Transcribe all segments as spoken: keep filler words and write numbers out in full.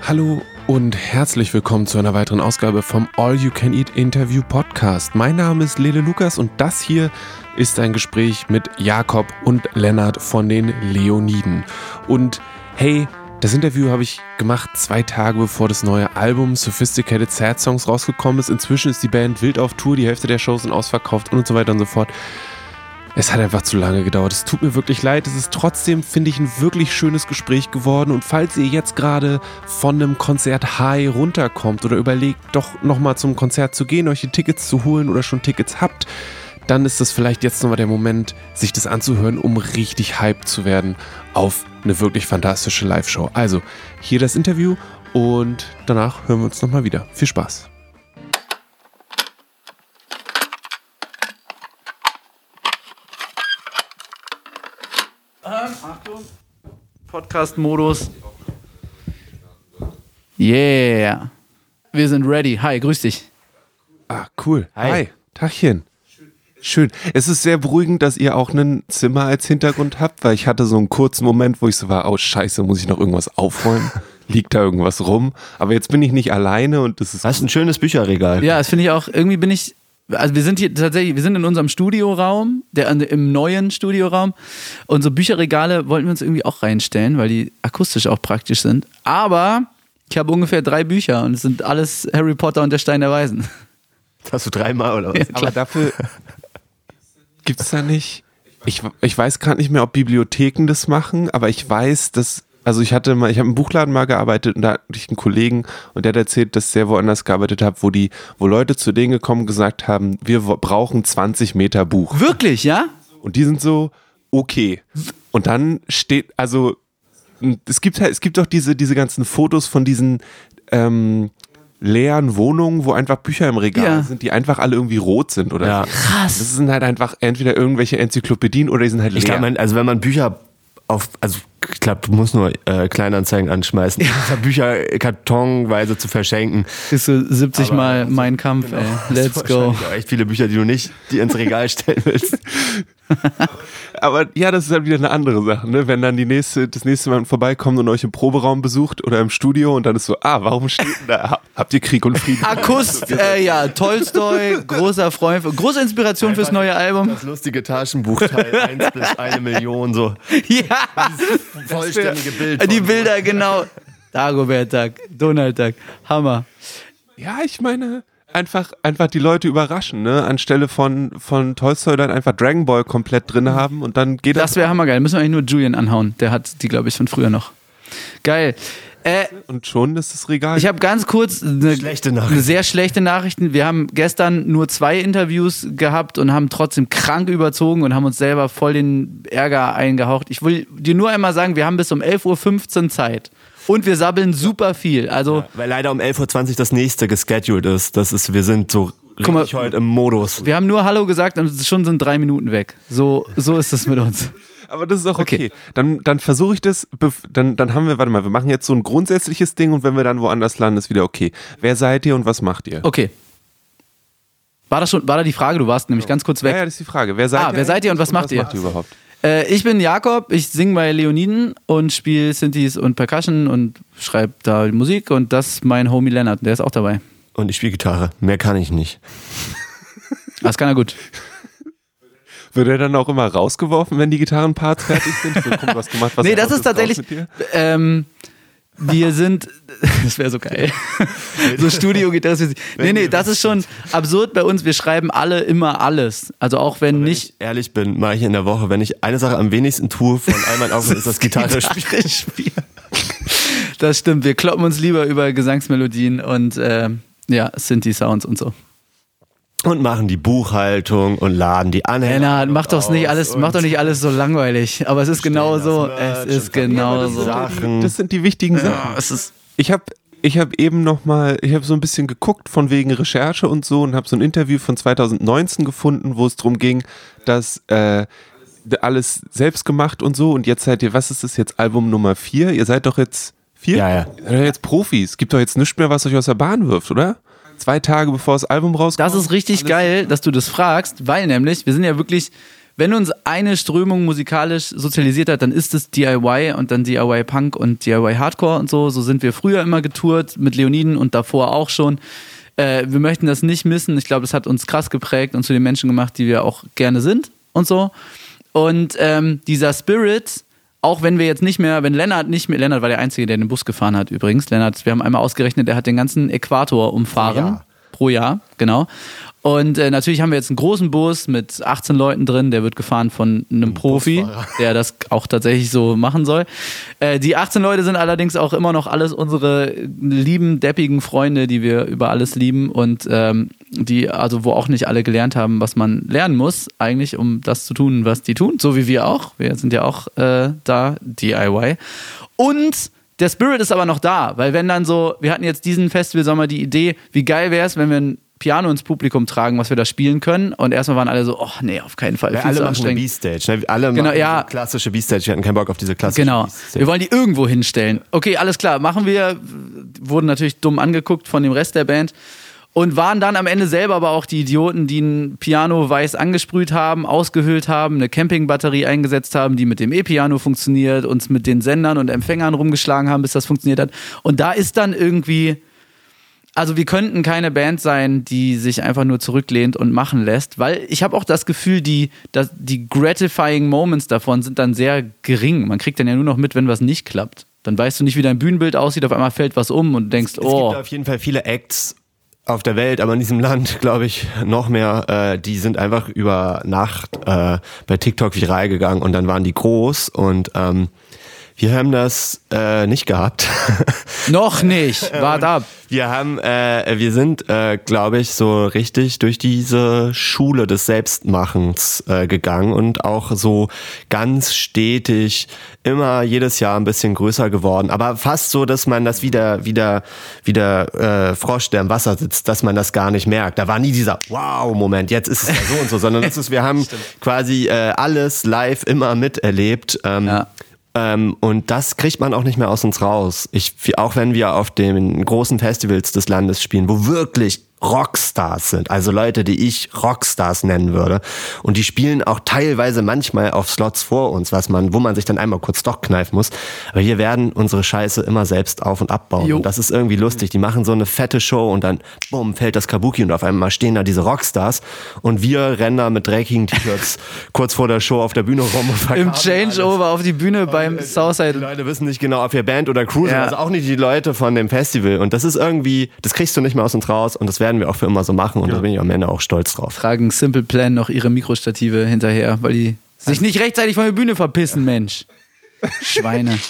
Hallo und herzlich willkommen zu einer weiteren Ausgabe vom All You Can Eat Interview Podcast. Mein Name ist Lele Lukas und das hier ist ein Gespräch mit Jakob und Lennart von den Leoniden. Und hey, das Interview habe ich gemacht zwei Tage bevor das neue Album Sophisticated Sad Songs rausgekommen ist. Inzwischen ist die Band wild auf Tour, die Hälfte der Shows sind ausverkauft und so weiter und so fort. Es hat einfach zu lange gedauert. Es tut mir wirklich leid. Es ist trotzdem, finde ich, ein wirklich schönes Gespräch geworden. Und falls ihr jetzt gerade von einem Konzert High runterkommt oder überlegt, doch nochmal zum Konzert zu gehen, euch die Tickets zu holen oder schon Tickets habt, dann ist das vielleicht jetzt nochmal der Moment, sich das anzuhören, um richtig hyped zu werden auf eine wirklich fantastische Live-Show. Also, hier das Interview und danach hören wir uns nochmal wieder. Viel Spaß. Achtung, Podcast-Modus. Yeah. Wir sind ready. Hi, grüß dich. Ah, cool. Hi. Hi. Tagchen. Schön. Es ist sehr beruhigend, dass ihr auch ein Zimmer als Hintergrund habt, weil ich hatte so einen kurzen Moment, wo ich so war, oh scheiße, muss ich noch irgendwas aufräumen? Liegt da irgendwas rum? Aber jetzt bin ich nicht alleine und das ist... Hast ein schönes Bücherregal. Ja, das finde ich auch, irgendwie bin ich, also wir sind hier tatsächlich, wir sind in unserem Studioraum, der im neuen Studioraum und so Bücherregale wollten wir uns irgendwie auch reinstellen, weil die akustisch auch praktisch sind. Aber ich habe ungefähr drei Bücher und es sind alles Harry Potter und der Stein der Weisen. Das hast du dreimal oder was? Ja, Aber dafür gibt es da nicht... Ich, ich weiß gerade nicht mehr, ob Bibliotheken das machen, aber ich weiß, dass... Also ich hatte mal, ich habe im Buchladen mal gearbeitet und da hatte ich einen Kollegen und der hat erzählt, dass der woanders gearbeitet hat, wo die, wo Leute zu denen gekommen und gesagt haben, wir brauchen zwanzig Meter Buch. Wirklich, ja? Und die sind so, okay. Und dann steht, also es gibt halt, es gibt doch diese, diese ganzen Fotos von diesen ähm, leeren Wohnungen, wo einfach Bücher im Regal Ja. sind, die einfach alle irgendwie rot sind oder Ja. so. Krass. Das sind halt einfach entweder irgendwelche Enzyklopädien oder die sind halt leer. Ich glaube, also wenn man Bücher auf, also ich glaube, du musst nur äh, Kleinanzeigen anschmeißen, ja. Bücher kartonweise zu verschenken. Ist so siebzig Aber Mal also, Mein Kampf, genau, ey. hast Let's du go. wahrscheinlich auch echt viele Bücher, die du nicht die ins Regal stellen willst. Aber ja, das ist halt wieder eine andere Sache, ne? Wenn dann die nächste, das nächste Mal vorbeikommt und euch im Proberaum besucht oder im Studio und dann ist so, ah, warum steht denn da, habt ihr Krieg und Frieden? Akust, äh, ja, Tolstoi, großer Freund, große Inspiration fürs neue Album. Das lustige Taschenbuchteil, eins bis eine Million, so. Ja, Vollständige Bild. die Bilder, genau. Dagobert-Tag, Donald-Tag, Hammer. Ja, ich meine, einfach, einfach die Leute überraschen, ne? Anstelle von, von Tolstoi dann einfach Dragon Ball komplett drin haben und dann geht das. Das wäre hammergeil. Müssen wir eigentlich nur Julian anhauen. Der hat die, glaube ich, von früher noch. Geil. Äh, Und schon ist das Regal. ich habe ganz kurz eine, Schlechte Nachrichten. eine sehr schlechte Nachrichten. Wir haben gestern nur zwei Interviews gehabt und haben trotzdem krank überzogen und haben uns selber voll den Ärger eingehaucht. Ich will dir nur einmal sagen, wir haben bis um elf Uhr fünfzehn Zeit. Und wir sabbeln super viel. Also, Weil leider um elf Uhr zwanzig das nächste gescheduled ist. Das ist, wir sind so Guck mal, richtig heute im Modus. wir haben nur Hallo gesagt und schon sind drei Minuten weg. So, so ist es mit uns. Aber das ist auch okay. Okay. Dann, dann versuche ich das, bef- dann, dann haben wir, warte mal, wir machen jetzt so ein grundsätzliches Ding und wenn wir dann woanders landen, ist wieder okay. Wer seid ihr und was macht ihr? Okay. War das schon, war da die Frage? Du warst nämlich ganz kurz weg. Ja, ja, das ist die Frage. Wer seid Ah, ihr? wer seid ihr und was eigentlich macht ihr? Was macht ihr überhaupt? Äh, ich bin Jakob, ich singe bei Leoniden und spiele Synthes und Percussion und schreibe da Musik und das ist mein Homie Lennart, der ist auch dabei. Und ich spiele Gitarre. Mehr kann ich nicht. Das kann er gut. Wird er dann auch immer rausgeworfen, wenn die Gitarrenparts fertig sind? So, komm, was gemacht, was Nee, hat das was ist tatsächlich, raus mit dir? ähm, wir sind, das wäre so geil, so Studio-Gitarre. Nee, nee, das ist schon absurd bei uns, wir schreiben alle immer alles. Also auch wenn Wenn nicht... ich ehrlich bin, mache ich in der Woche, wenn ich eine Sache am wenigsten tue von all meinen Aufgaben, ist das Gitarre spielen. spielen. Das stimmt, wir kloppen uns lieber über Gesangsmelodien und äh, ja, Synthi-Sounds und so. Und machen die Buchhaltung und laden die Anhänger. Lennart, mach doch nicht aus alles, und mach doch nicht alles so langweilig. Aber es ist genau so. Es ist genau so. Sachen. Das sind die wichtigen Sachen. Ja, es ist Ich habe ich hab eben nochmal, ich habe so ein bisschen geguckt von wegen Recherche und so und habe so ein Interview von zwanzig neunzehn gefunden, wo es darum ging, dass äh, alles selbst gemacht und so und jetzt seid ihr, was ist das jetzt, Album Nummer vier? Ihr seid doch jetzt vier? Ja, ja. Ihr seid doch jetzt Profis. Gibt doch jetzt nichts mehr, was euch aus der Bahn wirft, oder? Zwei Tage bevor das Album rauskommt. Das ist richtig geil, dass du das fragst, weil nämlich, wir sind ja wirklich wenn uns eine Strömung musikalisch sozialisiert hat, dann ist es D I Y und dann D I Y Punk und D I Y Hardcore und so. So sind wir früher immer getourt mit Leoniden und davor auch schon. Äh, wir möchten das nicht missen. Ich glaube, das hat uns krass geprägt und zu den Menschen gemacht, die wir auch gerne sind und so. Und ähm, dieser Spirit, auch wenn wir jetzt nicht mehr, wenn Lennart nicht mehr, Lennart war der Einzige, der den Bus gefahren hat übrigens. Lennart, wir haben einmal ausgerechnet, der hat den ganzen Äquator umfahren. Ja. Pro Jahr, genau. Und äh, natürlich haben wir jetzt einen großen Bus mit achtzehn Leuten drin, der wird gefahren von einem Profi, Busfahrer. der das auch tatsächlich so machen soll. Äh, die achtzehn Leute sind allerdings auch immer noch alles unsere lieben, deppigen Freunde, die wir über alles lieben und ähm, die, also wo auch nicht alle gelernt haben, was man lernen muss, eigentlich, um das zu tun, was die tun, so wie wir auch. Wir sind ja auch äh, da, D I Y. Und der Spirit ist aber noch da, weil wenn dann so, wir hatten jetzt diesen Festivalsommer die Idee, wie geil wäre es, wenn wir ein Piano ins Publikum tragen, was wir da spielen können. Und erstmal waren alle so, oh nee, auf keinen Fall. Ja, viel alle zu machen eine anstrengend. B-Stage. Ne? Alle Genau, machen ja. diese klassische B-Stage. Wir hatten keinen Bock auf diese klassische Genau. B-Stage. Wir wollen die irgendwo hinstellen. Okay, alles klar, machen wir. Wurden natürlich dumm angeguckt von dem Rest der Band. Und waren dann am Ende selber aber auch die Idioten, die ein Piano weiß angesprüht haben, ausgehöhlt haben, eine Campingbatterie eingesetzt haben, die mit dem E-Piano funktioniert, uns mit den Sendern und Empfängern rumgeschlagen haben, bis das funktioniert hat. Und da ist dann irgendwie, also wir könnten keine Band sein, die sich einfach nur zurücklehnt und machen lässt, weil ich habe auch das Gefühl, die, dass die gratifying Moments davon sind dann sehr gering. Man kriegt dann ja nur noch mit, wenn was nicht klappt. Dann weißt du nicht, wie dein Bühnenbild aussieht, auf einmal fällt was um und du denkst, Es oh. gibt auf jeden Fall viele Acts auf der Welt, aber in diesem Land, glaube ich, noch mehr. Äh, die sind einfach über Nacht äh, bei TikTok viral gegangen und dann waren die groß und ähm, wir haben das äh, nicht gehabt. Noch nicht, wart ab. Wir haben, äh, wir sind, äh, glaube ich, so richtig durch diese Schule des Selbstmachens äh, gegangen und auch so ganz stetig immer jedes Jahr ein bisschen größer geworden. Aber fast so, dass man das wieder, wieder, wieder äh, Frosch, der im Wasser sitzt, dass man das gar nicht merkt. Da war nie dieser Wow-Moment, jetzt ist es ja so und so, sondern das ist, wir haben quasi äh, alles live immer miterlebt. Ähm, Ja. Ähm, und das kriegt man auch nicht mehr aus uns raus. Ich, auch wenn wir auf den großen Festivals des Landes spielen, wo wirklich Rockstars sind, also Leute, die ich Rockstars nennen würde. Und die spielen auch teilweise manchmal auf Slots vor uns, was man, wo man sich dann einmal kurz doch kneifen muss. Aber hier werden unsere Scheiße immer selbst auf- und abbauen. Jo. Und das ist irgendwie lustig. Die machen so eine fette Show und dann, bumm, fällt das Kabuki und auf einmal stehen da diese Rockstars und wir rennen da mit dreckigen T-Shirts kurz vor der Show auf der Bühne rum und Im verkaufen Changeover auf die Bühne beim Die Southside. Leute wissen nicht genau, ob wir Band oder Crew sind, Ja. also auch nicht die Leute von dem Festival. Und das ist irgendwie, das kriegst du nicht mehr aus uns raus und das werden wir auch für immer so machen und da bin ich am Ende auch stolz drauf. Tragen Simple Plan noch ihre Mikrostative hinterher, weil die sich nicht rechtzeitig von der Bühne verpissen, Mensch. Schweine.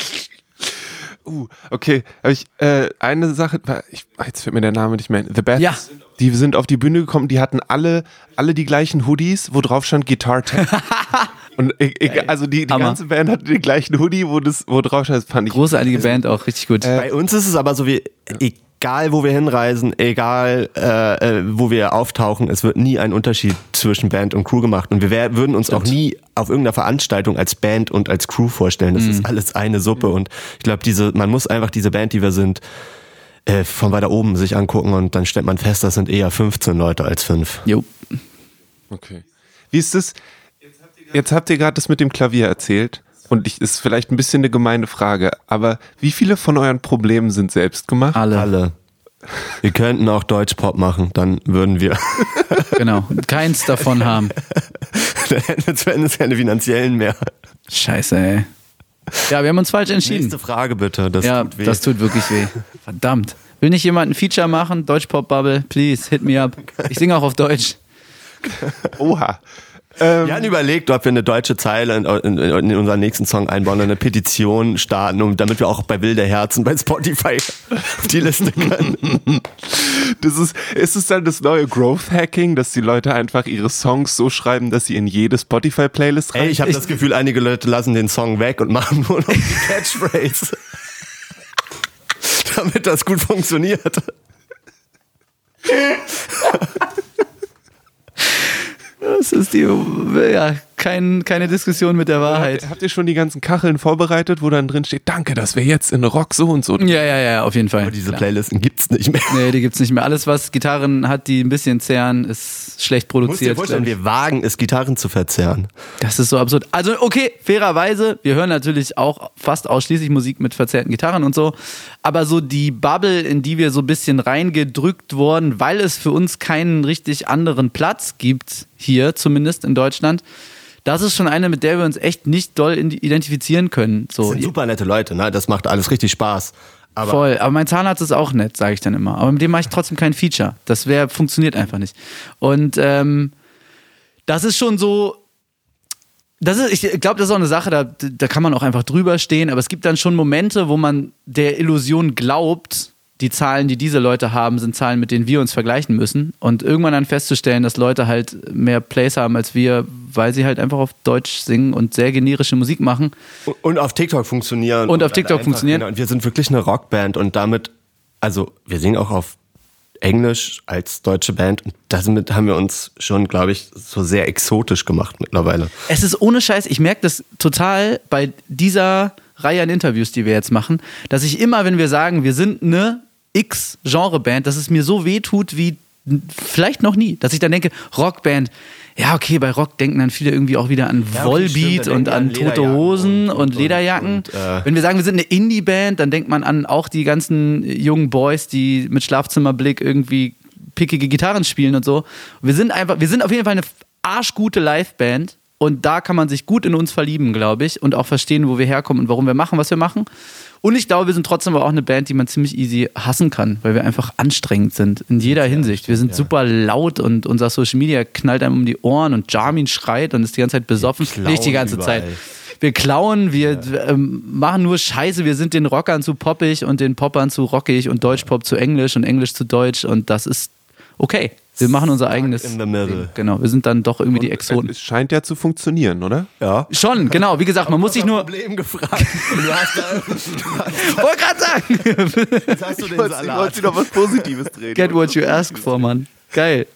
Uh, okay, aber ich, äh, eine Sache, ich, jetzt fällt mir der Name nicht mehr ein. The Bats, Ja. die sind auf die Bühne gekommen, die hatten alle, alle die gleichen Hoodies, wo drauf stand Guitar Tech. Und e egal, also die, die Hammer. ganze Band hatte den gleichen Hoodie, wo das, wo drauf stand, das fand ich. Großartige Band auch, richtig gut. Bei uns ist es aber so wie, egal wo wir hinreisen, egal äh, äh, wo wir auftauchen, es wird nie ein Unterschied zwischen Band und Crew gemacht. Und wir wär, würden uns auch nie auf irgendeiner Veranstaltung als Band und als Crew vorstellen. Das Mhm. ist alles eine Suppe. Und ich glaube, diese, man muss einfach diese Band, die wir sind, äh, von weiter oben sich angucken und dann stellt man fest, das sind eher fünfzehn Leute als fünf. Jo. Okay. Wie ist das? Jetzt habt ihr gerade das mit dem Klavier erzählt. Und ich, ist vielleicht ein bisschen eine gemeine Frage, aber wie viele von euren Problemen sind selbst gemacht? Alle. Alle. Wir könnten auch Deutschpop machen, dann würden wir, Genau. Keins davon haben. dann hätten wir zumindest keine finanziellen mehr. Scheiße, ey. Ja, wir haben uns falsch entschieden. Nächste Frage bitte, das ja, tut weh. das tut wirklich weh. Verdammt. Will nicht jemand ein Feature machen? Deutschpop-Bubble, please, hit me up. Ich singe auch auf Deutsch. Oha. Wir hatten überlegt, ob wir eine deutsche Zeile in, in, in unseren nächsten Song einbauen und eine Petition starten, um, damit wir auch bei Wilde Herzen bei Spotify auf die Liste können. Das ist, ist es dann das neue Growth Hacking, dass die Leute einfach ihre Songs so schreiben, dass sie in jede Spotify-Playlist rein? Ey, ich habe das Gefühl, einige Leute lassen den Song weg und machen nur noch die Catchphrase. Damit das gut funktioniert. Das ist die, ja, kein, keine Diskussion mit der Wahrheit. Habt, habt ihr schon die ganzen Kacheln vorbereitet, wo dann drin steht, danke, dass wir jetzt in Rock so und so. Ja, ja, ja, auf jeden Fall. Aber diese Klar. Playlisten gibt's nicht mehr. Nee, die gibt's nicht mehr. Alles, was Gitarren hat, die ein bisschen zehren, ist schlecht Du musst dir produziert. vorstellen, wir wagen es, Gitarren zu verzerren. Das ist so absurd. Also okay, fairerweise, wir hören natürlich auch fast ausschließlich Musik mit verzerrten Gitarren und so, aber so die Bubble, in die wir so ein bisschen reingedrückt wurden, weil es für uns keinen richtig anderen Platz gibt, hier zumindest in Deutschland, das ist schon eine, mit der wir uns echt nicht doll identifizieren können. So. Das sind super nette Leute, ne? Das macht alles richtig Spaß. Aber Voll, aber mein Zahnarzt ist auch nett, sage ich dann immer. Aber mit dem mache ich trotzdem kein Feature. Das wär, funktioniert einfach nicht. Und ähm, das ist schon so, das ist, ich glaube, das ist auch eine Sache, da, da kann man auch einfach drüber stehen, aber es gibt dann schon Momente, wo man der Illusion glaubt, die Zahlen, die diese Leute haben, sind Zahlen, mit denen wir uns vergleichen müssen. Und irgendwann dann festzustellen, dass Leute halt mehr Plays haben als wir, weil sie halt einfach auf Deutsch singen und sehr generische Musik machen. Und auf TikTok funktionieren. Und auf TikTok einfach, funktionieren. Genau. Und wir sind wirklich eine Rockband und damit, also wir singen auch auf Englisch als deutsche Band und damit haben wir uns schon, glaube ich, so sehr exotisch gemacht mittlerweile. Es ist ohne Scheiß, ich merke das total bei dieser Reihe an Interviews, die wir jetzt machen, dass ich immer, wenn wir sagen, wir sind eine X-Genre-Band, dass es mir so weh tut wie vielleicht noch nie, dass ich dann denke, Rockband, ja okay, bei Rock denken dann viele irgendwie auch wieder an Ja, okay, Volbeat stimmt, und dann an denken die an Tote Hosen Lederjacken und, und- Lederjacken. und, äh, Wenn wir sagen, wir sind eine Indie-Band, dann denkt man an auch die ganzen jungen Boys, die mit Schlafzimmerblick irgendwie pickige Gitarren spielen und so. Wir sind einfach, wir sind auf jeden Fall eine arschgute Live-Band und da kann man sich gut in uns verlieben, glaube ich, und auch verstehen, wo wir herkommen und warum wir machen, was wir machen. Und ich glaube, wir sind trotzdem aber auch eine Band, die man ziemlich easy hassen kann, weil wir einfach anstrengend sind, in jeder Hinsicht. Wir sind super laut und unser Social Media knallt einem um die Ohren und Jarmin schreit und ist die ganze Zeit besoffen. klauen Nicht die ganze überall. Zeit. Wir klauen, wir ähm, machen nur Scheiße, wir sind den Rockern zu poppig und den Poppern zu rockig und Deutschpop zu Englisch und Englisch zu Deutsch und das ist okay. Wir machen unser eigenes in the middle. Ding. Genau, wir sind dann doch irgendwie die Exoten. Es scheint ja zu funktionieren, oder? Ja. Schon, genau, wie gesagt, man muss sich nur... Problem gefragt. Du hast da, Wollte gerade sagen, jetzt hast du den Ich wollte Salat. dir noch was Positives drehen. get what you ask for, Mann. Geil.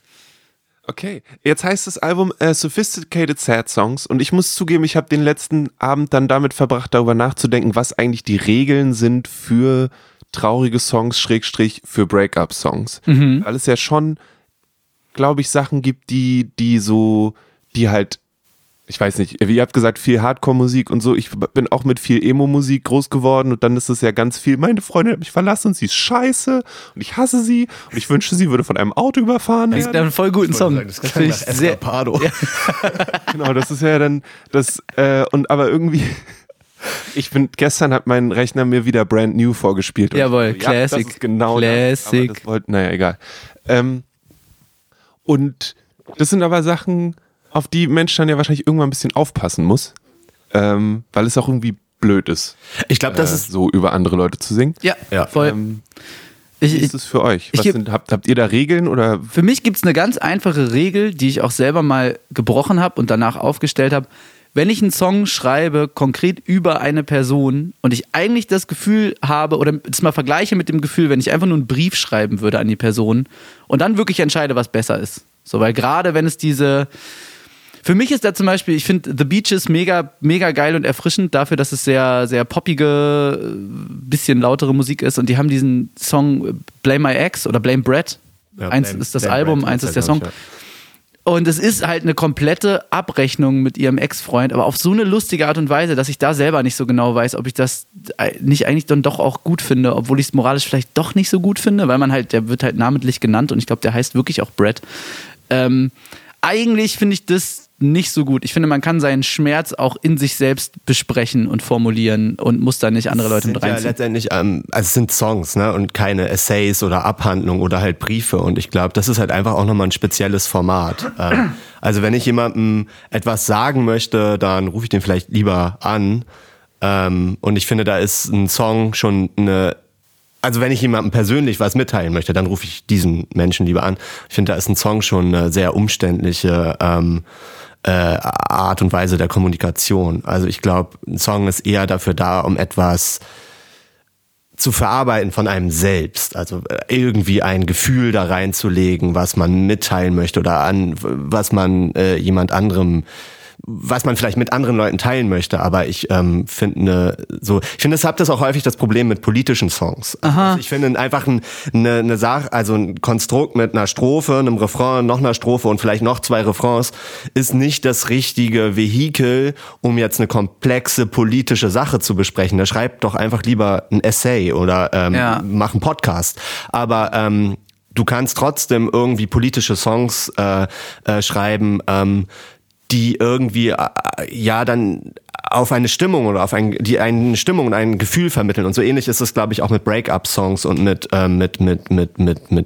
Okay, jetzt heißt das Album äh, Sophisticated Sad Songs und ich muss zugeben, ich habe den letzten Abend dann damit verbracht, darüber nachzudenken, was eigentlich die Regeln sind für traurige Songs, Schrägstrich für Break-up-Songs. Mhm. Weil es ja schon, glaube ich, Sachen gibt, die, die so, die halt, ich weiß nicht, wie ihr habt gesagt, viel Hardcore-Musik und so. Ich bin auch mit viel Emo-Musik groß geworden und dann ist es ja ganz viel, meine Freundin hat mich verlassen und sie ist scheiße und ich hasse sie und ich wünschte, sie würde von einem Auto überfahren Das ist werden. ein voll guten Song. Das Das klang finde ich nach sehr... Escapado. Genau, das ist ja dann das, äh, und aber irgendwie, ich bin, gestern hat mein Rechner mir wieder Brand New vorgespielt. Und Jawohl, ich so, ja, Classic. Das ist genau Classic. Das, aber das wollte, naja, egal. Ähm, und das sind aber Sachen, auf die Mensch dann ja wahrscheinlich irgendwann ein bisschen aufpassen muss, ähm, weil es auch irgendwie blöd ist, Ich glaube, das äh, ist so über andere Leute zu singen. Ja, Ja. voll. Ähm, ich, wie ich, ist es für euch? ich Was geb- sind, habt, habt ihr da Regeln oder? Für mich gibt es eine ganz einfache Regel, die ich auch selber mal gebrochen habe und danach aufgestellt habe. Wenn ich einen Song schreibe, konkret über eine Person und ich eigentlich das Gefühl habe, oder das mal vergleiche mit dem Gefühl, wenn ich einfach nur einen Brief schreiben würde an die Person und dann wirklich entscheide, was besser ist. So, weil gerade wenn es diese... Für mich ist da zum Beispiel, ich finde The Beaches mega, mega geil und erfrischend dafür, dass es sehr, sehr poppige, äh, bisschen lautere Musik ist und die haben diesen Song Blame My Ex oder Blame Brett. Ja, eins Blame- ist das Blame Album, Brett eins ist ist der ja, Song. glaub ich, Und es ist halt eine komplette Abrechnung mit ihrem Ex-Freund, aber auf so eine lustige Art und Weise, dass ich da selber nicht so genau weiß, ob ich das nicht eigentlich dann doch auch gut finde, obwohl ich es moralisch vielleicht doch nicht so gut finde, weil man halt, der wird halt namentlich genannt und ich glaube, der heißt wirklich auch Brett. Ähm, eigentlich finde ich das nicht so gut. Ich finde, man kann seinen Schmerz auch in sich selbst besprechen und formulieren und muss da nicht andere Leute sind mit ja reinziehen. letztendlich, ähm, also es sind Songs, ne, und keine Essays oder Abhandlungen oder halt Briefe. Und ich glaube, das ist halt einfach auch nochmal ein spezielles Format. ähm, also wenn ich jemandem etwas sagen möchte, dann rufe ich den vielleicht lieber an. Ähm, und ich finde, da ist ein Song schon eine, also wenn ich jemandem persönlich was mitteilen möchte, dann rufe ich diesen Menschen lieber an. Ich finde, da ist ein Song schon eine sehr umständliche ähm, äh, Art und Weise der Kommunikation. Also ich glaube, ein Song ist eher dafür da, um etwas zu verarbeiten von einem selbst. Also irgendwie ein Gefühl da reinzulegen, was man mitteilen möchte oder an was man äh, jemand anderem was man vielleicht mit anderen Leuten teilen möchte, aber ich ähm, finde so, ich finde, das habt das auch häufig das Problem mit politischen Songs. Also ich finde einfach ein, eine, eine Sache, also ein Konstrukt mit einer Strophe, einem Refrain, noch einer Strophe und vielleicht noch zwei Refrains ist nicht das richtige Vehikel, um jetzt eine komplexe politische Sache zu besprechen. Da schreibt doch einfach lieber ein Essay oder ähm, ja. mach einen Podcast. Aber ähm, du kannst trotzdem irgendwie politische Songs äh, äh, schreiben, ähm, die irgendwie äh, ja dann auf eine Stimmung oder auf ein, die eine Stimmung und ein Gefühl vermitteln. Und so ähnlich ist es, glaube ich, auch mit Break-up-Songs und mit äh, mit mit mit mit mit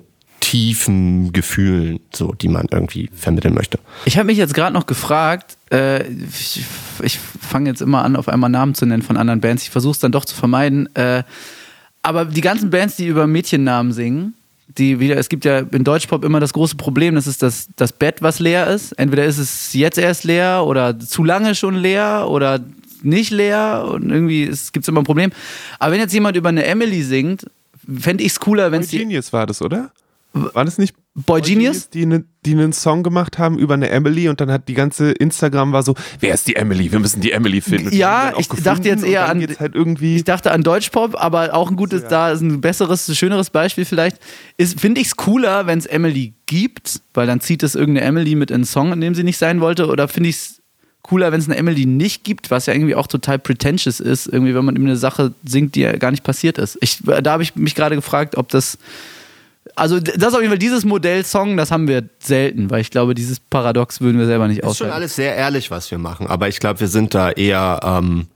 tiefen Gefühlen, so die man irgendwie vermitteln möchte. Ich habe mich jetzt gerade noch gefragt, äh, ich, ich fange jetzt immer an, auf einmal Namen zu nennen von anderen Bands. Ich versuche es dann doch zu vermeiden. Äh, aber die ganzen Bands, die über Mädchennamen singen, die wieder, es gibt ja in Deutschpop immer das große Problem, das ist das, das Bett, was leer ist. Entweder ist es jetzt erst leer oder zu lange schon leer oder nicht leer und irgendwie gibt es immer ein Problem. Aber wenn jetzt jemand über eine Emily singt, fände ich es cooler, wenn es die... Genius war das, oder? War das nicht Boy Genius? Die, ne, die einen Song gemacht haben über eine Emily und dann hat die ganze Instagram war so, wer ist die Emily? Wir müssen die Emily finden. Ja, ich dachte jetzt eher an halt irgendwie ich dachte an Deutschpop, aber auch ein gutes, ja. da ist ein besseres, schöneres Beispiel vielleicht. Finde ich es cooler, wenn es Emily gibt, weil dann zieht es irgendeine Emily mit in einen Song, in dem sie nicht sein wollte, oder finde ich es cooler, wenn es eine Emily nicht gibt, was ja irgendwie auch total pretentious ist, irgendwie, wenn man über eine Sache singt, die ja gar nicht passiert ist. Ich, da habe ich mich gerade gefragt, ob das Also das auf jeden Fall, dieses Modell Song, das haben wir selten, weil ich glaube, dieses Paradox würden wir selber nicht aushalten. Das ist schon alles sehr ehrlich, was wir machen, aber ich glaube, wir sind da eher ähm,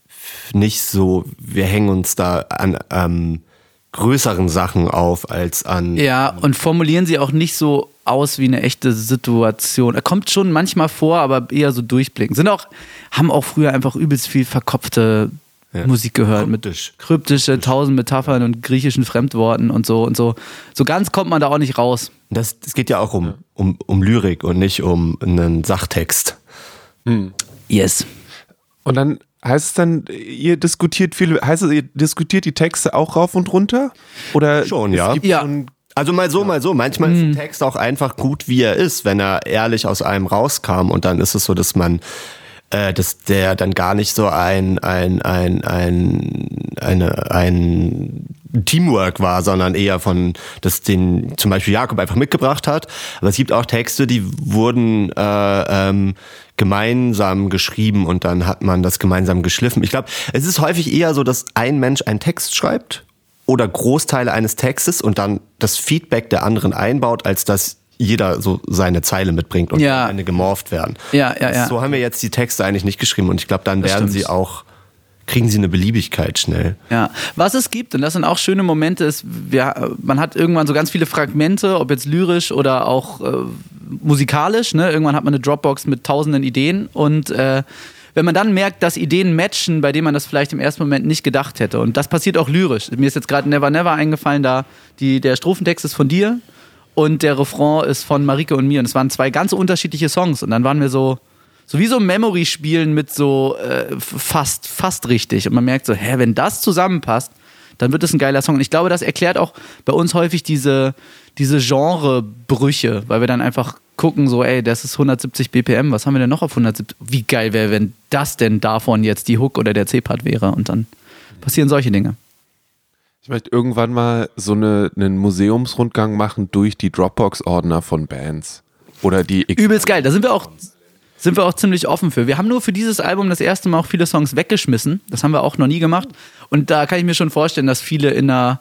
nicht so, wir hängen uns da an ähm, größeren Sachen auf als an... Ja, und formulieren sie auch nicht so aus wie eine echte Situation. Er kommt schon manchmal vor, aber eher so durchblicken. Sind auch, haben auch früher einfach übelst viel verkopfte Ja. Musik gehört Kryptisch. mit kryptische tausend Metaphern und griechischen Fremdworten und so und so. So ganz kommt man da auch nicht raus. Das, das geht ja auch um, um, um Lyrik und nicht um einen Sachtext. Hm. Yes. Und dann heißt es dann, ihr diskutiert viel, heißt es, ihr diskutiert die Texte auch rauf und runter? Oder schon, ja. ja. Schon, also mal so, mal so. Manchmal hm. ist ein Text auch einfach gut, wie er ist, wenn er ehrlich aus einem rauskam. Und dann ist es so, dass man dass der dann gar nicht so ein ein ein ein eine ein Teamwork war, sondern eher von, dass den zum Beispiel Jakob einfach mitgebracht hat. Aber es gibt auch Texte, die wurden äh, ähm, gemeinsam geschrieben und dann hat man das gemeinsam geschliffen. Ich glaube, es ist häufig eher so, dass ein Mensch einen Text schreibt oder Großteile eines Textes und dann das Feedback der anderen einbaut, als dass jeder so seine Zeile mitbringt und ja. eine gemorpht werden. Ja, ja, ja. So haben wir jetzt die Texte eigentlich nicht geschrieben und ich glaube, dann das werden stimmt. sie auch, kriegen sie eine Beliebigkeit schnell. Ja, was es gibt, und das sind auch schöne Momente, ist, wir, man hat irgendwann so ganz viele Fragmente, ob jetzt lyrisch oder auch äh, musikalisch, ne? Irgendwann hat man eine Dropbox mit tausenden Ideen und äh, wenn man dann merkt, dass Ideen matchen, bei denen man das vielleicht im ersten Moment nicht gedacht hätte, und das passiert auch lyrisch. Mir ist jetzt gerade Never Never eingefallen, da die, der Strophentext ist von dir und der Refrain ist von Marike und mir. Und es waren zwei ganz unterschiedliche Songs. Und dann waren wir so, so wie so Memory-Spielen mit so äh, fast, fast richtig. Und man merkt so, hä, wenn das zusammenpasst, dann wird es ein geiler Song. Und ich glaube, das erklärt auch bei uns häufig diese, diese Genrebrüche, weil wir dann einfach gucken, so, ey, das ist hundertsiebzig B P M, was haben wir denn noch auf hundertsiebzig? Wie geil wäre, wenn das denn davon jetzt die Hook oder der C-Part wäre? Und dann passieren solche Dinge. Ich möchte irgendwann mal so eine, einen Museumsrundgang machen durch die Dropbox-Ordner von Bands. Oder die Übelst geil, da sind wir auch sind wir auch ziemlich offen für. Wir haben nur für dieses Album das erste Mal auch viele Songs weggeschmissen. Das haben wir auch noch nie gemacht. Und da kann ich mir schon vorstellen, dass viele in einer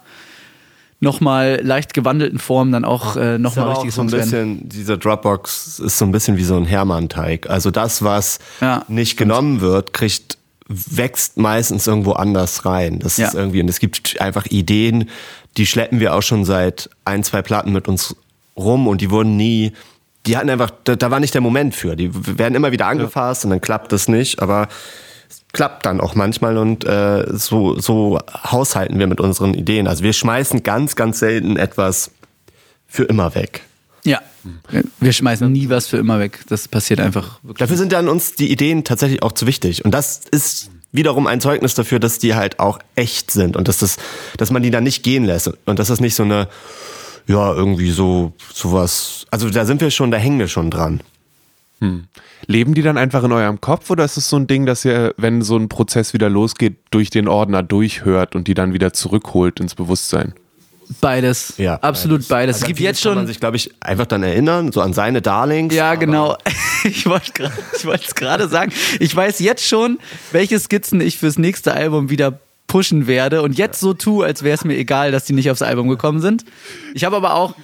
nochmal leicht gewandelten Form dann auch äh, nochmal richtige Songs werden. So ein bisschen, diese Dropbox ist so ein bisschen wie so ein Hermann-Teig. Also das, was ja, nicht genommen wird, kriegt wächst meistens irgendwo anders rein. Das ja. ist irgendwie, und es gibt einfach Ideen, die schleppen wir auch schon seit ein, zwei Platten mit uns rum und die wurden nie, die hatten einfach, da, da war nicht der Moment für. Die werden immer wieder angefasst ja. und dann klappt das nicht, aber es klappt dann auch manchmal und äh, so, so haushalten wir mit unseren Ideen. Also wir schmeißen ganz, ganz selten etwas für immer weg. Ja, wir schmeißen nie was für immer weg. Das passiert einfach wirklich. Dafür sind dann uns die Ideen tatsächlich auch zu wichtig. Und das ist wiederum ein Zeugnis dafür, dass die halt auch echt sind und dass das, dass man die dann nicht gehen lässt. Und dass das nicht so eine, ja, irgendwie so, sowas, also da sind wir schon, da hängen wir schon dran. Hm. Leben die dann einfach in eurem Kopf oder ist es so ein Ding, dass ihr, wenn so ein Prozess wieder losgeht, durch den Ordner durchhört und die dann wieder zurückholt ins Bewusstsein? Beides, Ja, absolut beides. Also Es gibt an vieles jetzt kann schon... man sich, glaube ich, einfach dann erinnern, so an seine Darlings. Ja, genau. Ich wollte gra- ich wollte es gerade sagen. Ich weiß jetzt schon, welche Skizzen ich fürs nächste Album wieder pushen werde und jetzt so tue, als wäre es mir egal, dass die nicht aufs Album gekommen sind. Ich habe aber auch...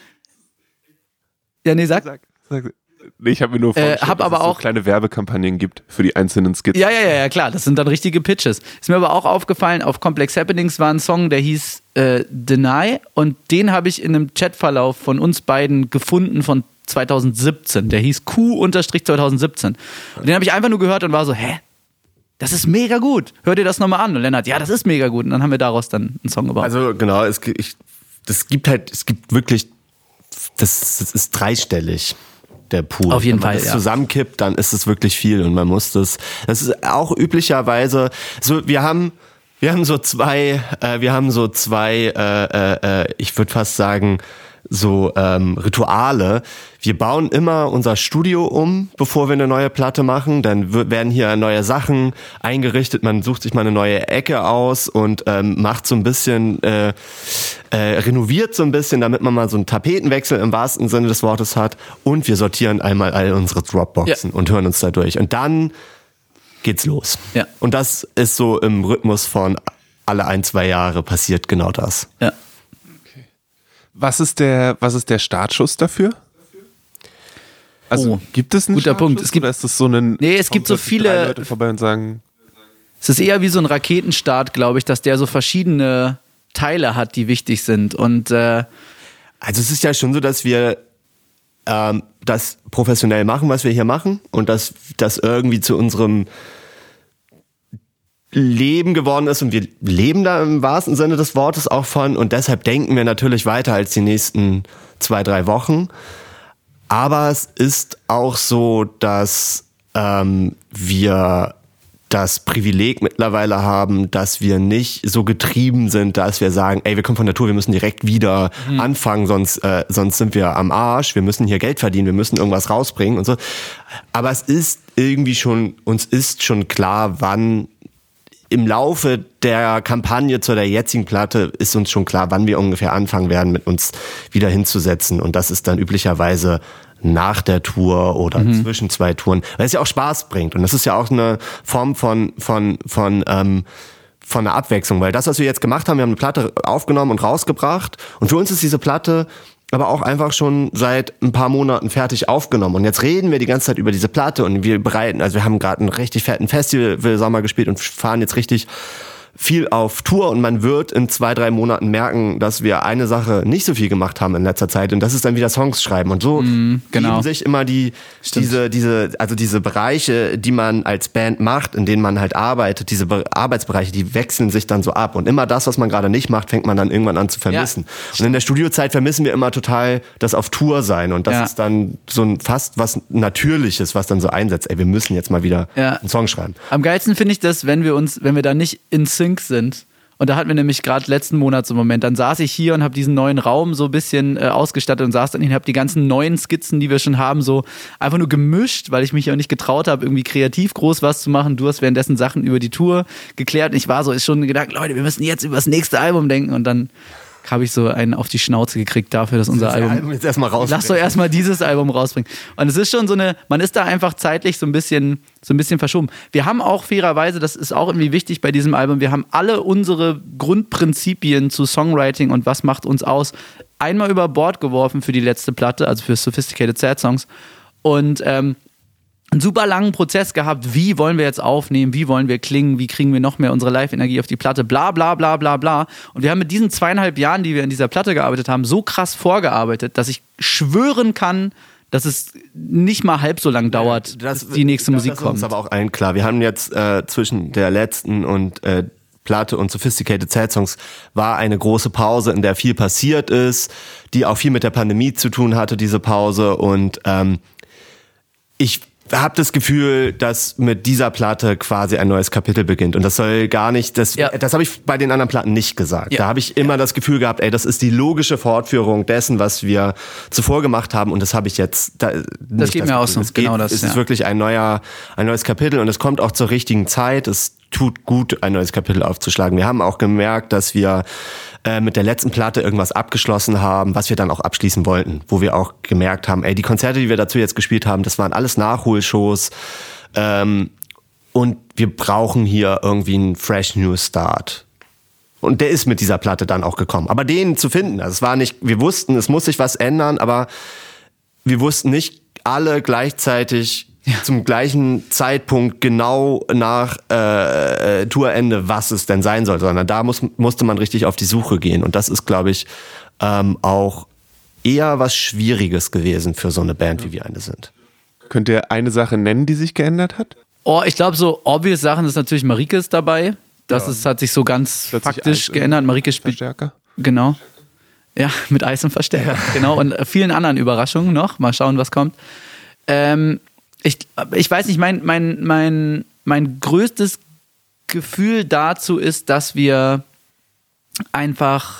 Ja, nee, sag. Sag, sag. Nee, ich habe mir nur vorgestellt, Äh, hab dass aber es so auch- kleine Werbekampagnen gibt für die einzelnen Skizzen. Ja, ja, ja, ja, klar, das sind dann richtige Pitches. Ist mir aber auch aufgefallen, auf Complex Happenings war ein Song, der hieß äh, Deny und den habe ich in einem Chatverlauf von uns beiden gefunden von zwanzig siebzehn. Der hieß Q zwanzig siebzehn. Und den habe ich einfach nur gehört und war so, hä? Das ist mega gut. Hör dir das nochmal an. Und Lennart, ja, das ist mega gut. Und dann haben wir daraus dann einen Song gebaut. Also genau, es, gi- ich, das gibt halt, es gibt wirklich, das, das ist dreistellig, der Pool. Auf jeden Wenn man Fall, das ja. zusammenkippt, dann ist es wirklich viel und man muss das, das ist auch üblicherweise, so wir haben, wir haben so zwei, äh, wir haben so zwei, äh, äh, ich würde fast sagen, so ähm, Rituale. Wir bauen immer unser Studio um, bevor wir eine neue Platte machen. Dann w- werden hier neue Sachen eingerichtet. Man sucht sich mal eine neue Ecke aus und ähm, macht so ein bisschen, äh, äh, renoviert so ein bisschen, damit man mal so einen Tapetenwechsel im wahrsten Sinne des Wortes hat. Und wir sortieren einmal all unsere Dropboxen Ja. und hören uns da durch. Und dann geht's los. Ja. Und das ist so im Rhythmus von alle ein, zwei Jahre passiert genau das. Ja. Was ist der, was ist der Startschuss dafür? Also Oh, gibt es einen guter Startschuss Punkt. Es gibt- oder ist das so ein... Nee, es gibt so kommen plötzlich viele- drei Leute vorbei und sagen, Es ist eher wie so ein Raketenstart, glaube ich, dass der so verschiedene Teile hat, die wichtig sind. Und äh, Also es ist ja schon so, dass wir ähm, das professionell machen, was wir hier machen und dass das irgendwie zu unserem Leben geworden ist und wir leben da im wahrsten Sinne des Wortes auch von und deshalb denken wir natürlich weiter als die nächsten zwei, drei Wochen. Aber es ist auch so, dass ähm, wir das Privileg mittlerweile haben, dass wir nicht so getrieben sind, dass wir sagen, ey, wir kommen von der Tour, wir müssen direkt wieder mhm. anfangen, sonst, äh, sonst sind wir am Arsch, wir müssen hier Geld verdienen, wir müssen irgendwas rausbringen und so. Aber es ist irgendwie schon, uns ist schon klar, wann im Laufe der Kampagne zu der jetzigen Platte ist uns schon klar, wann wir ungefähr anfangen werden, mit uns wieder hinzusetzen. Und das ist dann üblicherweise nach der Tour oder mhm. zwischen zwei Touren, weil es ja auch Spaß bringt. Und das ist ja auch eine Form von, von, von, ähm, von einer Abwechslung. Weil das, was wir jetzt gemacht haben, wir haben eine Platte aufgenommen und rausgebracht. Und für uns ist diese Platte aber auch einfach schon seit ein paar Monaten fertig aufgenommen. Und jetzt reden wir die ganze Zeit über diese Platte und wir bereiten, also wir haben gerade einen richtig fetten Festival-Sommer gespielt und fahren jetzt richtig viel auf Tour und man wird in zwei, drei Monaten merken, dass wir eine Sache nicht so viel gemacht haben in letzter Zeit und das ist dann wieder Songs schreiben und so mm, genau. geben sich immer die, diese, diese, also diese Bereiche, die man als Band macht, in denen man halt arbeitet, diese Be- Arbeitsbereiche, die wechseln sich dann so ab und immer das, was man gerade nicht macht, fängt man dann irgendwann an zu vermissen. Ja. Und in der Studiozeit vermissen wir immer total das auf Tour sein und das ja. ist dann so ein fast was Natürliches, was dann so einsetzt. Ey, wir müssen jetzt mal wieder ja. einen Song schreiben. Am geilsten finde ich das, wenn wir uns, wenn wir da nicht in Sync sind. Und da hatten wir nämlich gerade letzten Monat so einen Moment, dann saß ich hier und habe diesen neuen Raum so ein bisschen äh, ausgestattet und saß dann hier und habe die ganzen neuen Skizzen, die wir schon haben, so einfach nur gemischt, weil ich mich ja nicht getraut habe, irgendwie kreativ groß was zu machen. Du hast währenddessen Sachen über die Tour geklärt und ich war so, ist schon ein Gedanke, Leute, wir müssen jetzt über das nächste Album denken und dann habe ich so einen auf die Schnauze gekriegt dafür, dass unser das Album... Album jetzt erstmal rausbringen. Lass doch erstmal dieses Album rausbringen. Und es ist schon so eine, man ist da einfach zeitlich so ein bisschen, so ein bisschen verschoben. Wir haben auch fairerweise, das ist auch irgendwie wichtig bei diesem Album, wir haben alle unsere Grundprinzipien zu Songwriting und was macht uns aus, einmal über Bord geworfen für die letzte Platte, also für Sophisticated Sad Songs. Und ähm, einen super langen Prozess gehabt, wie wollen wir jetzt aufnehmen, wie wollen wir klingen, wie kriegen wir noch mehr unsere Live-Energie auf die Platte, bla bla bla bla bla. Und wir haben mit diesen zweieinhalb Jahren, die wir in dieser Platte gearbeitet haben, so krass vorgearbeitet, dass ich schwören kann, dass es nicht mal halb so lang dauert, das, bis die nächste das, Musik das kommt. ist uns aber auch allen klar. Wir haben jetzt äh, zwischen der letzten und äh, Platte und Sophisticated Sad Songs war eine große Pause, in der viel passiert ist, die auch viel mit der Pandemie zu tun hatte, diese Pause. Und ähm, ich habe das Gefühl, dass mit dieser Platte quasi ein neues Kapitel beginnt. Und das soll gar nicht, das, Ja. das habe ich bei den anderen Platten nicht gesagt. Ja. Da habe ich immer das Gefühl gehabt, ey, das ist die logische Fortführung dessen, was wir zuvor gemacht haben. Und das habe ich jetzt. Da, Das geht mir auch so. Es geht, Genau das, es ja. ist wirklich ein neuer, ein neues Kapitel und es kommt auch zur richtigen Zeit. Es tut gut, ein neues Kapitel aufzuschlagen. Wir haben auch gemerkt, dass wir äh, mit der letzten Platte irgendwas abgeschlossen haben, was wir dann auch abschließen wollten, wo wir auch gemerkt haben, ey, die Konzerte, die wir dazu jetzt gespielt haben, das waren alles Nachholshows ähm, und wir brauchen hier irgendwie einen fresh new start. Und der ist mit dieser Platte dann auch gekommen. Aber den zu finden, also es war nicht, wir wussten, es muss sich was ändern, aber wir wussten nicht alle gleichzeitig ja. zum gleichen Zeitpunkt genau nach äh, Tourende, was es denn sein soll, sondern da muss, musste man richtig auf die Suche gehen. Und das ist, glaube ich, ähm, auch eher was Schwieriges gewesen für so eine Band, wie wir eine sind. Könnt ihr eine Sache nennen, die sich geändert hat? Oh, ich glaube, so obvious Sachen ist natürlich Marike ist dabei. Das ja. ist, hat sich so ganz Plötzlich faktisch geändert. Marike spielt. Verstärker. Genau. Ja, mit Eis und Verstärker. Ja. Genau. Und vielen anderen Überraschungen noch. Mal schauen, was kommt. Ähm, ich, ich weiß nicht, mein, mein, mein, mein größtes Gefühl dazu ist, dass wir einfach.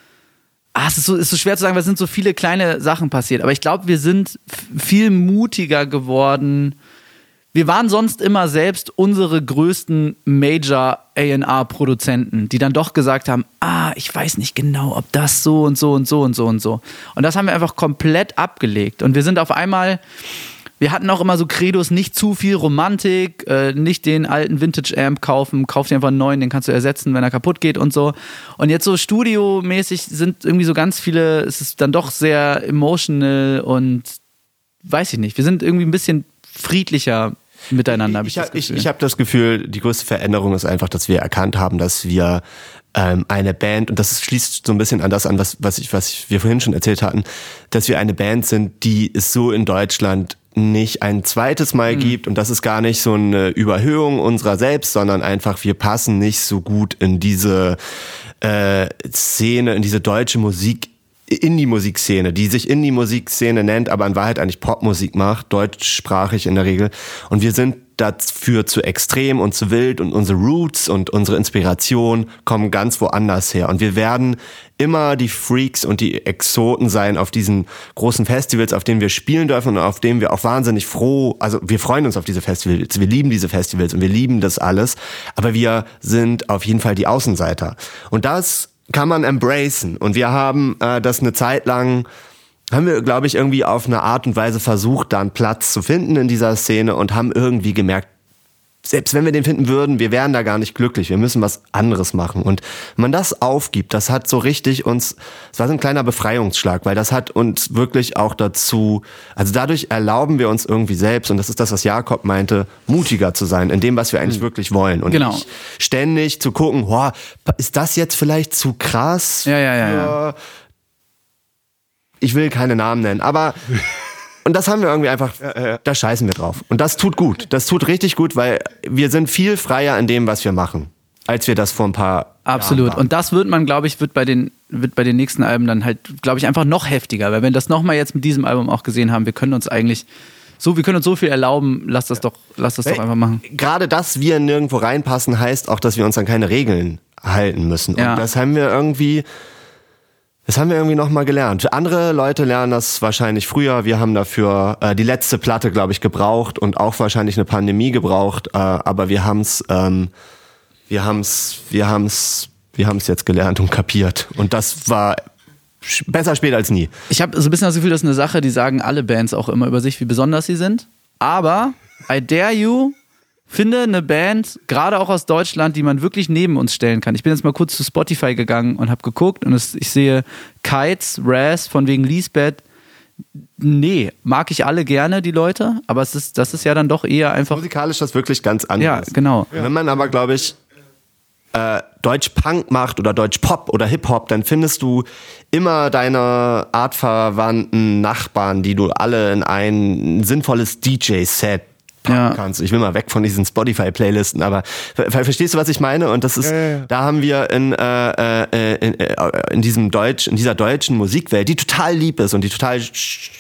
Ah, es ist so, ist so schwer zu sagen, weil es sind so viele kleine Sachen passiert. Aber ich glaube, wir sind f- viel mutiger geworden. Wir waren sonst immer selbst unsere größten Major A and R-Produzenten, die dann doch gesagt haben, ah, ich weiß nicht genau, ob das so und so und so und so und so. Und das haben wir einfach komplett abgelegt. Und wir sind auf einmal, wir hatten auch immer so Credos, nicht zu viel Romantik, äh, nicht den alten Vintage-Amp kaufen, kauf dir einfach einen neuen, den kannst du ersetzen, wenn er kaputt geht und so. Und jetzt so studiomäßig sind irgendwie so ganz viele, es ist dann doch sehr emotional und weiß ich nicht, wir sind irgendwie ein bisschen friedlicher miteinander. Hab ich ich ich, ich, ich habe das Gefühl, die größte Veränderung ist einfach, dass wir erkannt haben, dass wir ähm, eine Band, und das schließt so ein bisschen an das an, was, was, ich, was wir vorhin schon erzählt hatten, dass wir eine Band sind, die es so in Deutschland nicht ein zweites Mal mhm. gibt, und das ist gar nicht so eine Überhöhung unserer selbst, sondern einfach, wir passen nicht so gut in diese äh, Szene, in diese deutsche Musik, Indie-Musikszene, die sich Indie-Musikszene nennt, aber in Wahrheit eigentlich Popmusik macht, deutschsprachig in der Regel. Und wir sind dafür zu extrem und zu wild, und unsere Roots und unsere Inspiration kommen ganz woanders her. Und wir werden immer die Freaks und die Exoten sein auf diesen großen Festivals, auf denen wir spielen dürfen und auf denen wir auch wahnsinnig froh, also wir freuen uns auf diese Festivals, wir lieben diese Festivals und wir lieben das alles, aber wir sind auf jeden Fall die Außenseiter. Und das kann man embracen. Und wir haben äh, das eine Zeit lang, haben wir, glaube ich, irgendwie auf eine Art und Weise versucht, da einen Platz zu finden in dieser Szene, und haben irgendwie gemerkt, selbst wenn wir den finden würden, wir wären da gar nicht glücklich. Wir müssen was anderes machen. Und wenn man das aufgibt, das hat so richtig uns, es war so ein kleiner Befreiungsschlag, weil das hat uns wirklich auch dazu, also dadurch erlauben wir uns irgendwie selbst, und das ist das, was Jakob meinte, mutiger zu sein in dem, was wir eigentlich mhm. wirklich wollen. Und genau. nicht ständig zu gucken, boah, ist das jetzt vielleicht zu krass? Ja, ja, ja, ja. Ich will keine Namen nennen, aber und das haben wir irgendwie einfach, ja, ja. da scheißen wir drauf. Und das tut gut. Das tut richtig gut, weil wir sind viel freier in dem, was wir machen, als wir das vor ein paar Absolut. Jahren waren. Und das wird man, glaube ich, wird bei den, wird bei den nächsten Alben dann halt, glaube ich, einfach noch heftiger. Weil wenn wir das nochmal jetzt mit diesem Album auch gesehen haben, wir können uns eigentlich so, wir können uns so viel erlauben, lass das doch, lass das hey, doch einfach machen. Gerade, dass wir nirgendwo reinpassen, heißt auch, dass wir uns an keine Regeln halten müssen. Und ja. das haben wir irgendwie... Das haben wir irgendwie nochmal gelernt. Andere Leute lernen das wahrscheinlich früher. Wir haben dafür äh, die letzte Platte, glaube ich, gebraucht und auch wahrscheinlich eine Pandemie gebraucht. Äh, aber wir haben's, ähm, wir haben's, wir haben's, wir haben's jetzt gelernt und kapiert. Und das war besser spät als nie. Ich habe so ein bisschen das Gefühl, das ist eine Sache, die sagen alle Bands auch immer über sich, wie besonders sie sind. Aber I dare you, finde eine Band, gerade auch aus Deutschland, die man wirklich neben uns stellen kann. Ich bin jetzt mal kurz zu Spotify gegangen und habe geguckt, und es, ich sehe Kites, Raz, von wegen Lisbeth. Nee, mag ich alle gerne, die Leute, aber es ist, das ist ja dann doch eher einfach... Musikalisch das wirklich ganz anders. Ja, genau. Ja. Wenn man aber, glaube ich, äh, Deutsch-Punk macht oder Deutsch-Pop oder Hip-Hop, dann findest du immer deine artverwandten Nachbarn, die du alle in ein sinnvolles D J-Set Ja. kannst. Ich will mal weg von diesen Spotify-Playlisten, aber ver- verstehst du, was ich meine? Und das ist, ja, ja, ja. da haben wir in, äh, äh, in, äh, in diesem Deutsch, in dieser deutschen Musikwelt, die total lieb ist und die total sch-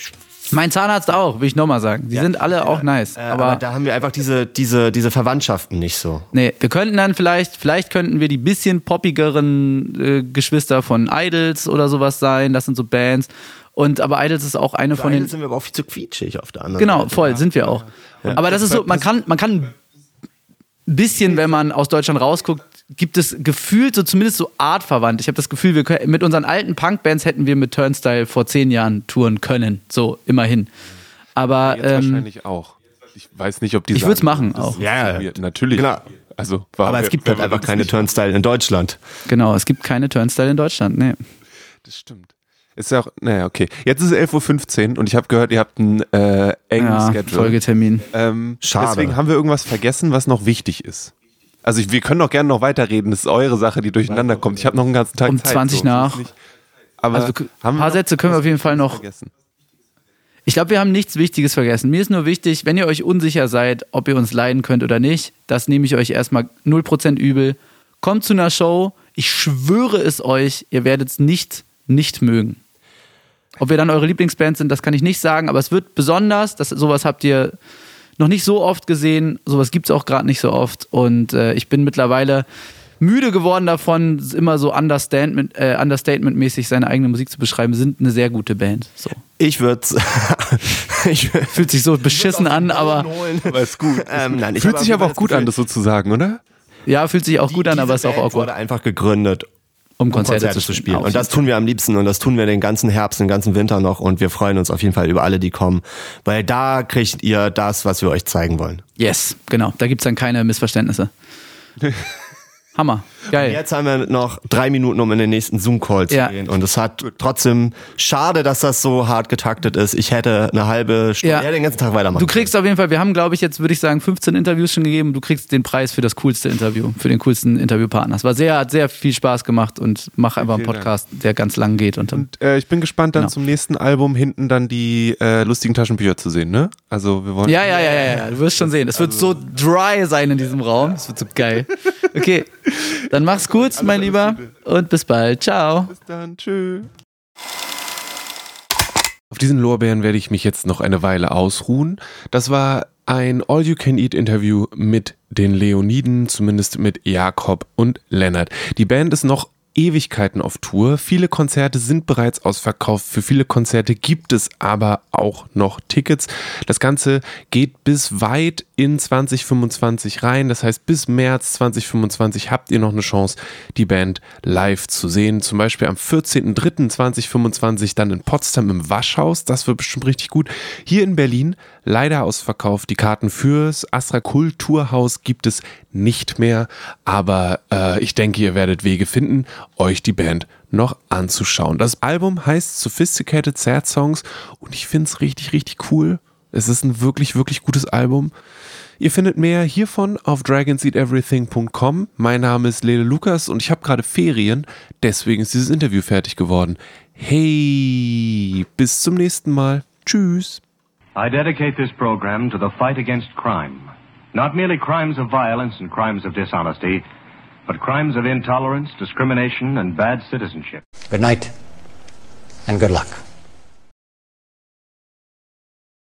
Mein Zahnarzt auch, will ich nochmal sagen. Die ja, sind alle ja, auch nice. Äh, aber, aber da haben wir einfach diese, diese, diese Verwandtschaften nicht so. Nee, wir könnten dann vielleicht, vielleicht könnten wir die bisschen poppigeren äh, Geschwister von Idols oder sowas sein. Das sind so Bands. Und aber Idols ist auch eine Für von den. Idols sind wir aber auch viel zu quietschig auf der anderen Genau, Seite. voll, sind wir auch. Ja. Aber das ist so, man kann, man kann ein bisschen, wenn man aus Deutschland rausguckt, gibt es gefühlt so zumindest so artverwandt. Ich habe das Gefühl, wir können, mit unseren alten Punkbands hätten wir mit Turnstile vor zehn Jahren touren können. So, immerhin. Aber jetzt ähm, wahrscheinlich auch. Ich weiß nicht, ob die Ich würde es machen das auch. Ja, ja, natürlich. Genau. Also, war, aber es gibt halt einfach keine Turnstile in Deutschland. Genau, es gibt keine Turnstile in Deutschland. Nee. Das stimmt. Ist ja auch, naja, okay. Jetzt ist es elf Uhr fünfzehn und ich habe gehört, ihr habt einen äh, engen Ja, Schedule. Folgetermin. Ähm, Schade. Deswegen haben wir irgendwas vergessen, was noch wichtig ist. Also ich, wir können doch gerne noch weiterreden. Das ist eure Sache, die durcheinander kommt. Ich habe noch einen ganzen Tag Um Zeit. zwanzig so. nach. Nicht, aber Also, haben ein wir paar noch Sätze können wir auf jeden Fall noch. vergessen? Ich glaube, wir haben nichts Wichtiges vergessen. Mir ist nur wichtig, wenn ihr euch unsicher seid, ob ihr uns leiden könnt oder nicht, das nehme ich euch erstmal null Prozent übel. Kommt zu einer Show. Ich schwöre es euch, ihr werdet es nicht, nicht mögen. Ob wir dann eure Lieblingsband sind, das kann ich nicht sagen, aber es wird besonders. Das, sowas habt ihr noch nicht so oft gesehen. Sowas gibt es auch gerade nicht so oft. Und äh, ich bin mittlerweile müde geworden davon, immer so Understatement, äh, Understatement-mäßig seine eigene Musik zu beschreiben. Wir sind eine sehr gute Band. So. Ich würde Fühlt sich so beschissen an, aber... Aber ist gut. Ähm, nein, ich Fühlt habe sich aber aber auch gut an, das so zu sagen, oder? Ja, fühlt sich auch gut Die, an, aber ist auch Band awkward. wurde einfach gegründet, Um um Konzerte, Konzerte zu spielen. Auf Und das jeden tun wir am liebsten und das tun wir den ganzen Herbst, den ganzen Winter noch und wir freuen uns auf jeden Fall über alle, die kommen, weil da kriegt ihr das, was wir euch zeigen wollen. Yes, genau. Da gibt es dann keine Missverständnisse. Hammer. Geil. Jetzt haben wir noch drei Minuten, um in den nächsten Zoom-Call zu Ja. gehen. Und es hat trotzdem, schade, dass das so hart getaktet ist. Ich hätte eine halbe Stunde, Ja. ja, den ganzen Tag weitermachen. Du kriegst auf jeden Fall, wir haben, glaube ich, jetzt würde ich sagen, fünfzehn Interviews schon gegeben. Du kriegst den Preis für das coolste Interview, für den coolsten Interviewpartner. Es war sehr, hat sehr viel Spaß gemacht und mach einfach einen Vielen Podcast, der ganz lang geht. Und, dann, Und äh, ich bin gespannt, dann Genau. zum nächsten Album hinten dann die äh, lustigen Taschenbücher zu sehen, ne? Also wir wollen. ja, ja, ja, ja, ja, du wirst schon sehen. Es wird so dry sein in diesem Raum. Es wird so geil. Okay, dann mach's gut, mein Lieber. Und bis bald. Ciao. Bis dann. Tschö. Auf diesen Lorbeeren werde ich mich jetzt noch eine Weile ausruhen. Das war ein All-You-Can-Eat-Interview mit den Leoniden, zumindest mit Jakob und Lennart. Die Band ist noch Ewigkeiten auf Tour. Viele Konzerte sind bereits ausverkauft. Für viele Konzerte gibt es aber auch noch Tickets. Das Ganze geht bis weit in zwanzig fünfundzwanzig rein. Das heißt, bis März zwanzig fünfundzwanzig habt ihr noch eine Chance, die Band live zu sehen. Zum Beispiel am vierzehnten dritten zweitausendfünfundzwanzig dann in Potsdam im Waschhaus. Das wird bestimmt richtig gut. Hier in Berlin leider ausverkauft. Die Karten fürs Astra Kulturhaus gibt es nicht mehr. Aber äh, ich denke, ihr werdet Wege finden, euch die Band noch anzuschauen. Das Album heißt Sophisticated Sad Songs und ich finde es richtig, richtig cool. Es ist ein wirklich, wirklich gutes Album. Ihr findet mehr hiervon auf dragons eat everything punkt com. Mein Name ist Lele Lukas und ich habe gerade Ferien, deswegen ist dieses Interview fertig geworden. Hey, bis zum nächsten Mal. Tschüss. I dedicate this program to the fight against crime. Not merely crimes of violence and crimes of dishonesty, but crimes of intolerance, discrimination, and bad citizenship. Good night, and good luck.